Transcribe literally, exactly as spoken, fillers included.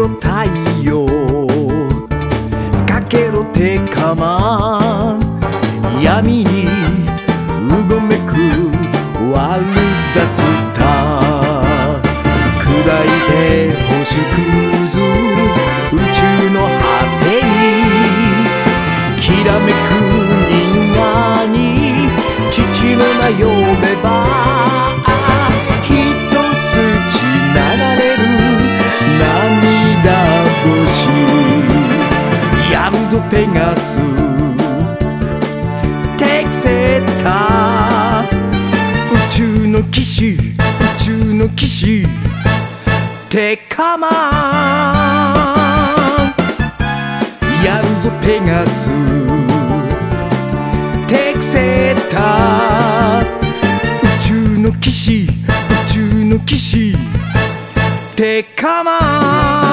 ろ太陽かけろてかま闇にうごめくワルダスター砕いて星屑宇宙の果てにきらめく銀河に父の名呼べばひとすち流れる涙星やるぞペガステクセッタ宇宙の騎士宇宙の騎士テカマやるぞペガステクセッタ宇宙の騎士宇宙の騎士テカマ